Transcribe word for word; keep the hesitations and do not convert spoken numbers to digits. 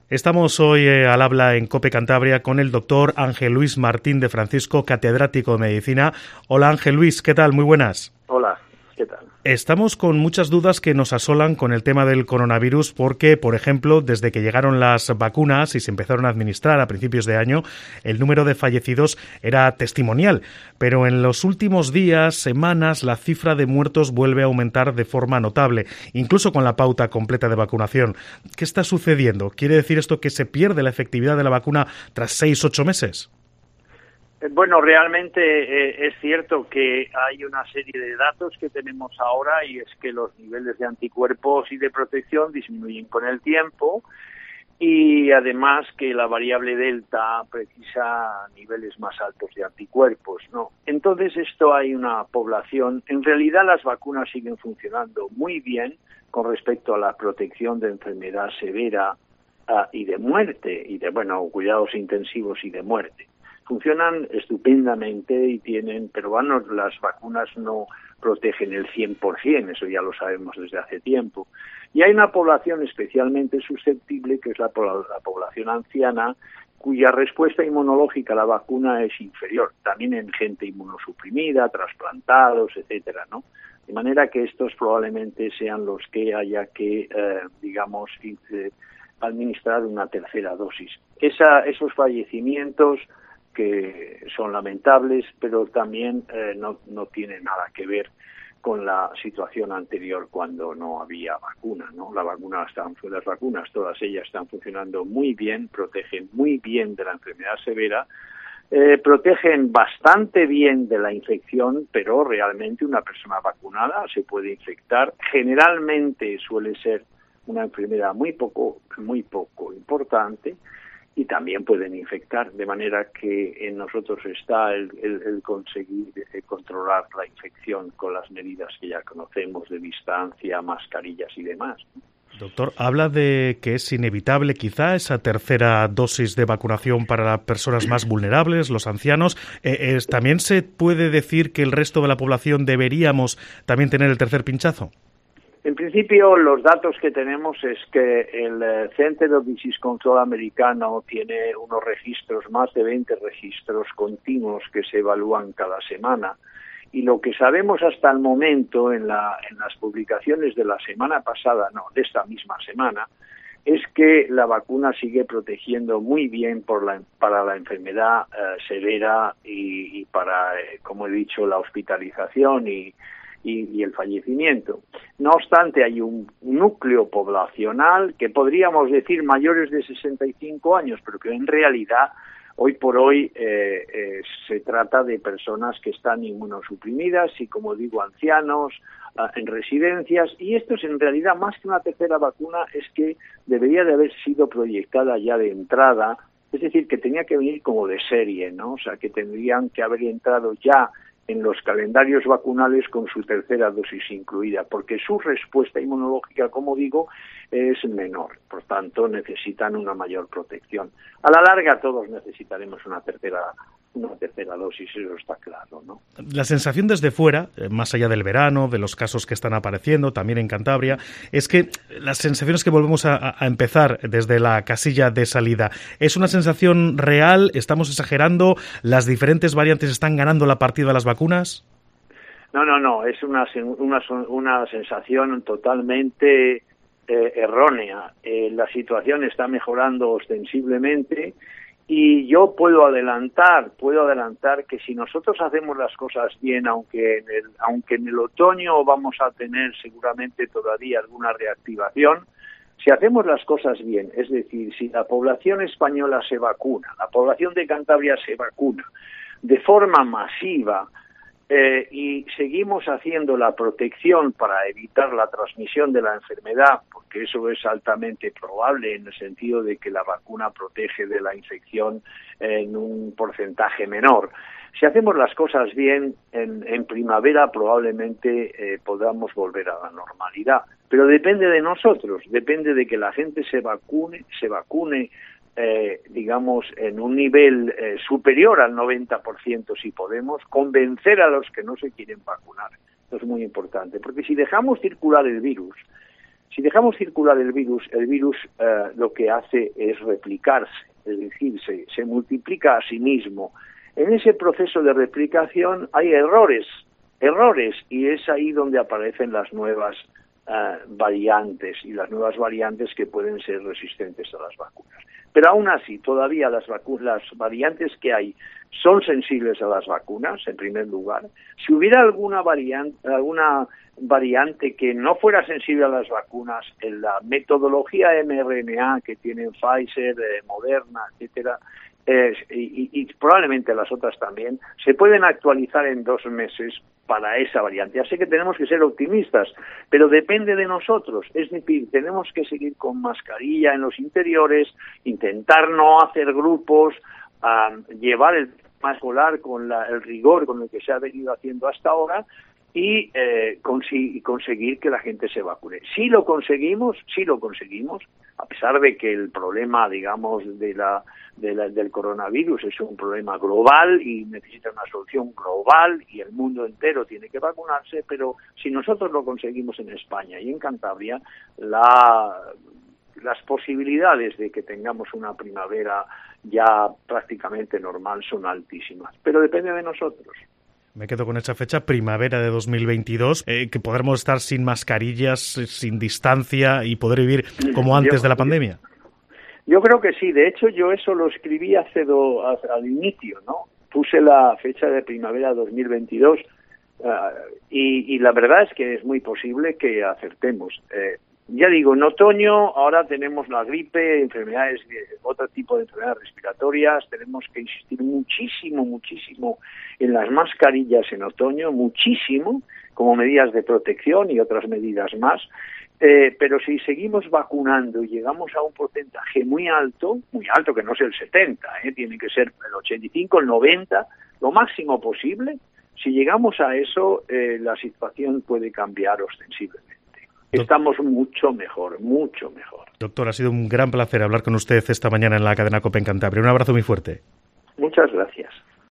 Estamos hoy eh, al habla en COPE Cantabria con el doctor Ángel Luis Martín de Francisco, catedrático de Medicina. Hola Ángel Luis, ¿qué tal? Muy buenas. Hola, ¿qué tal? Estamos con muchas dudas que nos asolan con el tema del coronavirus porque, por ejemplo, desde que llegaron las vacunas y se empezaron a administrar a principios de año, el número de fallecidos era testimonial. Pero en los últimos días, semanas, la cifra de muertos vuelve a aumentar de forma notable, incluso con la pauta completa de vacunación. ¿Qué está sucediendo? ¿Quiere decir esto que se pierde la efectividad de la vacuna tras seis, ocho meses? Bueno, realmente eh, es cierto que hay una serie de datos que tenemos ahora y es que los niveles de anticuerpos y de protección disminuyen con el tiempo y además que la variable delta precisa niveles más altos de anticuerpos, ¿no? Entonces esto hay una población, en realidad las vacunas siguen funcionando muy bien con respecto a la protección de enfermedad severa uh, y de muerte y de, bueno, cuidados intensivos y de muerte. Funcionan estupendamente y tienen, pero bueno, las vacunas no protegen el cien por ciento, eso ya lo sabemos desde hace tiempo. Y hay una población especialmente susceptible, que es la, la población anciana, cuya respuesta inmunológica a la vacuna es inferior, también en gente inmunosuprimida, trasplantados, etcétera, ¿no? De manera que estos probablemente sean los que haya que, eh, digamos, eh, administrar una tercera dosis. Esa, esos fallecimientos que son lamentables, pero también eh, no, no tiene nada que ver con la situación anterior cuando no había vacuna, ¿no? La vacuna están, las vacunas, todas ellas están funcionando muy bien, protegen muy bien de la enfermedad severa, eh, protegen bastante bien de la infección, pero realmente una persona vacunada se puede infectar. Generalmente suele ser una enfermedad muy poco, muy poco importante, y también pueden infectar, de manera que en nosotros está el, el, el conseguir eh, controlar la infección con las medidas que ya conocemos de distancia, mascarillas y demás. Doctor, habla de que es inevitable quizá esa tercera dosis de vacunación para las personas más vulnerables, los ancianos. Eh, es, ¿También se puede decir que el resto de la población deberíamos también tener el tercer pinchazo? En principio, los datos que tenemos es que el Center of Disease Control americano tiene unos registros, más de veinte registros continuos que se evalúan cada semana. Y lo que sabemos hasta el momento en, la, en las publicaciones de la semana pasada, no, de esta misma semana, es que la vacuna sigue protegiendo muy bien por la, para la enfermedad eh, severa y, y para, eh, como he dicho, la hospitalización y Y, y el fallecimiento. No obstante, hay un núcleo poblacional que podríamos decir mayores de sesenta y cinco años, pero que en realidad hoy por hoy eh, eh, se trata de personas que están inmunosuprimidas y, como digo, ancianos, uh, en residencias, y esto es en realidad más que una tercera vacuna, es que debería de haber sido proyectada ya de entrada, es decir, que tenía que venir como de serie, ¿no? O sea, que tendrían que haber entrado ya en los calendarios vacunales con su tercera dosis incluida, porque su respuesta inmunológica, como digo, es menor. Por tanto, necesitan una mayor protección. A la larga, todos necesitaremos una tercera una tercera dosis, eso está claro, ¿no? La sensación desde fuera, más allá del verano, de los casos que están apareciendo, también en Cantabria, es que las sensaciones que volvemos a, a empezar desde la casilla de salida, ¿es una sensación real? ¿Estamos exagerando? ¿Las diferentes variantes están ganando la partida a las vacunas? No, no, no, es una, una, una sensación totalmente eh, errónea. Eh, la situación está mejorando ostensiblemente. Y yo puedo adelantar, puedo adelantar que si nosotros hacemos las cosas bien, aunque en el, aunque en el otoño vamos a tener seguramente todavía alguna reactivación, si hacemos las cosas bien, es decir, si la población española se vacuna, la población de Cantabria se vacuna de forma masiva, Eh, y seguimos haciendo la protección para evitar la transmisión de la enfermedad, porque eso es altamente probable en el sentido de que la vacuna protege de la infección en un porcentaje menor. Si hacemos las cosas bien, en, en primavera probablemente eh, podamos volver a la normalidad, pero depende de nosotros, depende de que la gente se vacune, se vacune Eh, digamos, en un nivel eh, superior al noventa por ciento si podemos, convencer a los que no se quieren vacunar. Esto es muy importante, porque si dejamos circular el virus, Si dejamos circular el virus, el virus eh, lo que hace es replicarse, es decir, se, se multiplica a sí mismo. En ese proceso de replicación hay errores, errores, y es ahí donde aparecen las nuevas uh, variantes, y las nuevas variantes que pueden ser resistentes a las vacunas. Pero aún así, todavía las, vacu- las variantes que hay son sensibles a las vacunas, en primer lugar. Si hubiera alguna variante, alguna variante que no fuera sensible a las vacunas, en la metodología eme erre ene a que tienen Pfizer, eh, Moderna, etcétera, eh, y, y probablemente las otras también, se pueden actualizar en dos meses para esa variante. Ya sé que tenemos que ser optimistas, pero depende de nosotros. Es decir, tenemos que seguir con mascarilla en los interiores, intentar no hacer grupos, um, llevar el tema escolar con la, el rigor con el que se ha venido haciendo hasta ahora, y eh, consi- conseguir que la gente se vacune. Si lo conseguimos, si lo conseguimos, a pesar de que el problema, digamos, de la, de la, del coronavirus es un problema global y necesita una solución global y el mundo entero tiene que vacunarse, pero si nosotros lo conseguimos en España y en Cantabria, la, las posibilidades de que tengamos una primavera ya prácticamente normal son altísimas, pero depende de nosotros. Me quedo con esa fecha, primavera de dos mil veintidós, eh, que podremos estar sin mascarillas, sin distancia y poder vivir como antes yo, de la pandemia. Yo creo que sí. De hecho, yo eso lo escribí hace do, al inicio, ¿no? Puse la fecha de primavera dos mil veintidós uh, y, y la verdad es que es muy posible que acertemos. Eh, Ya digo, en otoño ahora tenemos la gripe, enfermedades, otro tipo de enfermedades respiratorias, tenemos que insistir muchísimo, muchísimo en las mascarillas en otoño, muchísimo, como medidas de protección y otras medidas más, eh, pero si seguimos vacunando y llegamos a un porcentaje muy alto, muy alto que no es el setenta, eh, tiene que ser el ochenta y cinco, el noventa, lo máximo posible, si llegamos a eso, eh, la situación puede cambiar ostensiblemente. Estamos mucho mejor, mucho mejor. Doctor, ha sido un gran placer hablar con usted esta mañana en la cadena COPE en Cantabria. Un abrazo muy fuerte. Muchas gracias.